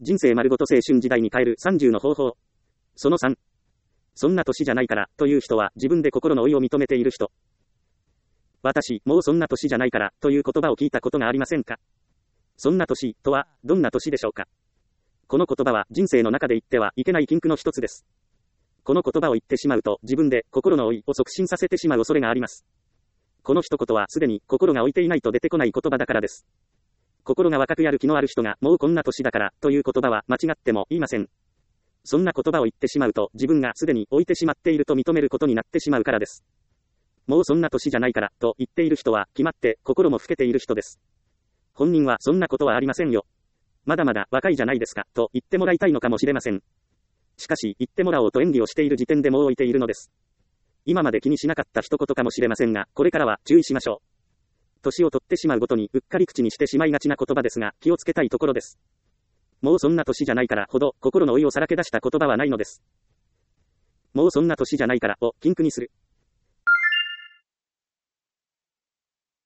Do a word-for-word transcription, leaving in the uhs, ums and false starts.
人生丸ごと青春時代に変えるさんじゅうの方法。そのさん。そんな年じゃないから、という人は自分で心の老いを認めている人。私、もうそんな年じゃないから、という言葉を聞いたことがありませんか？そんな年、とは、どんな年でしょうか？この言葉は人生の中で言ってはいけない禁句の一つです。この言葉を言ってしまうと、自分で心の老いを促進させてしまう恐れがあります。この一言はすでに心が老いていないと出てこない言葉だからです。心が若くやる気のある人が、もうこんな年だから、という言葉は間違っても言いません。そんな言葉を言ってしまうと、自分がすでに老いてしまっていると認めることになってしまうからです。もうそんな年じゃないから、と言っている人は、決まって心も老けている人です。本人はそんなことはありませんよ。まだまだ若いじゃないですか、と言ってもらいたいのかもしれません。しかし、言ってもらおうと演技をしている時点でもう老いているのです。今まで気にしなかった一言かもしれませんが、これからは注意しましょう。年を取ってしまうごとにうっかり口にしてしまいがちな言葉ですが、気をつけたいところです。もうそんな年じゃないからほど心の老いをさらけ出した言葉はないのです。もうそんな年じゃないからを禁句にする。